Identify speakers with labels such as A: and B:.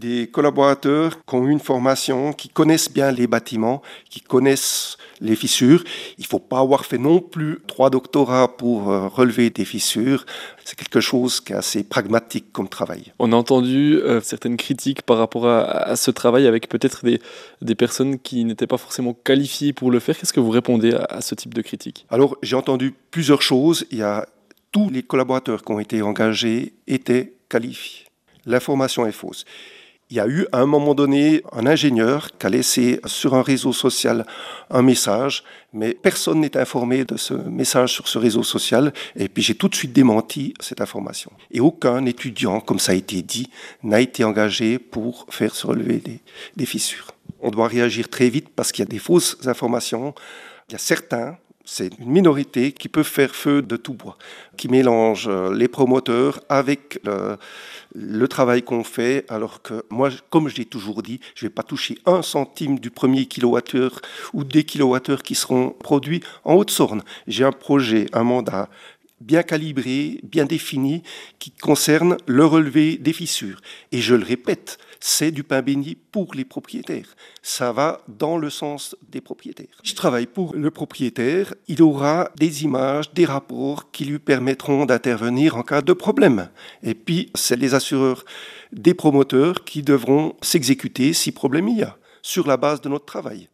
A: des collaborateurs qui ont eu une formation, qui connaissent bien les bâtiments, qui connaissent les fissures. Il ne faut pas avoir fait non plus 3 doctorats pour relever des fissures. C'est quelque chose qui est assez pragmatique comme travail.
B: On a entendu certaines critiques par rapport à ce travail avec peut-être des personnes qui n'étaient pas forcément qualifiées pour le faire. Qu'est-ce que vous répondez à ce type de critiques?
A: Alors, j'ai entendu plusieurs choses. Tous les collaborateurs qui ont été engagés étaient qualifiés. L'information est fausse. Il y a eu à un moment donné un ingénieur qui a laissé sur un réseau social un message, mais personne n'est informé de ce message sur ce réseau social. Et puis j'ai tout de suite démenti cette information. Et aucun étudiant, comme ça a été dit, n'a été engagé pour faire se relever des fissures. On doit réagir très vite parce qu'il y a des fausses informations. Il y a certains, c'est une minorité qui peut faire feu de tout bois, qui mélange les promoteurs avec le travail qu'on fait, alors que moi, comme je l'ai toujours dit, je ne vais pas toucher 1 centime du premier kilowattheure ou des kilowattheures qui seront produits en Haute-Saône. J'ai un projet, un mandat bien calibré, bien défini, qui concerne le relevé des fissures. Et je le répète, c'est du pain béni pour les propriétaires. Ça va dans le sens des propriétaires. Je travaille pour le propriétaire. Il aura des images, des rapports qui lui permettront d'intervenir en cas de problème. Et puis, c'est les assureurs des promoteurs qui devront s'exécuter si problème il y a, sur la base de notre travail.